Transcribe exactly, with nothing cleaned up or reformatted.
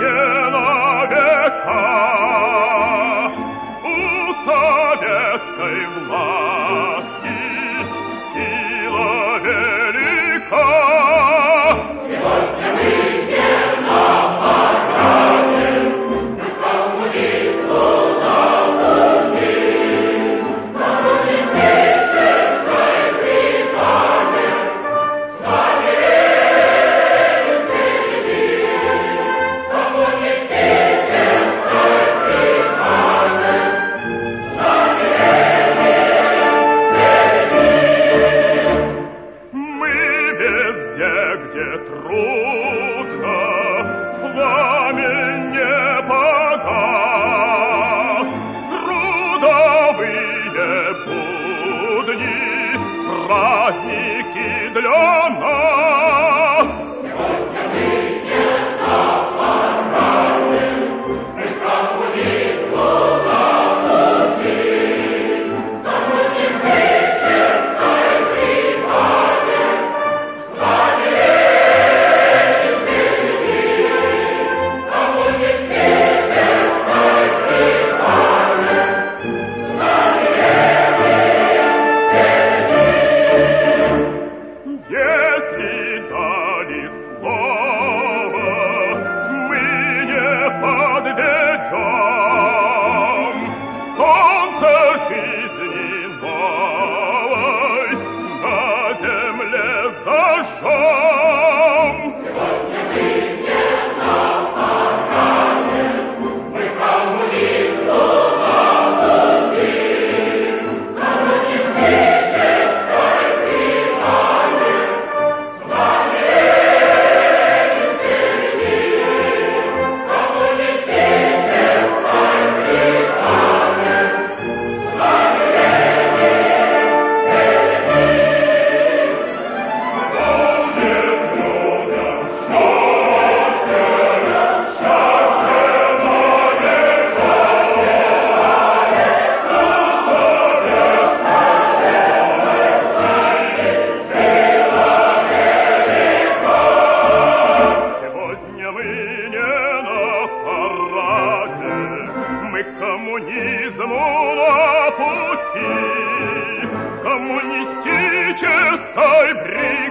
не на века. У советской власти сила велика. Сегодня мы не на параде, мы коммунисту на пути. Коммунистической бригаде с нами едем впереди. Коммунистической бригаде с нами едем впереди. Мы везде, где трудно, пламень не погас. Трудовые будни, праздники для нас. Сегодня мы не на параде, мы коммунисту на пути. Коммунистической бригаде с нами едем впереди. Коммунистической бригаде с нами едем впереди. Если дали слово, мы не подведем. Солнце жизни новой на земле зажжем. Сегодня мы не на параде, мы коммунисту на пути. Коммунистической бригаде с нами едем впереди. Коммунистической бригаде с нами едем Сегодня мы не на параде, мы к коммунизму на пути. Коммунистической бригаде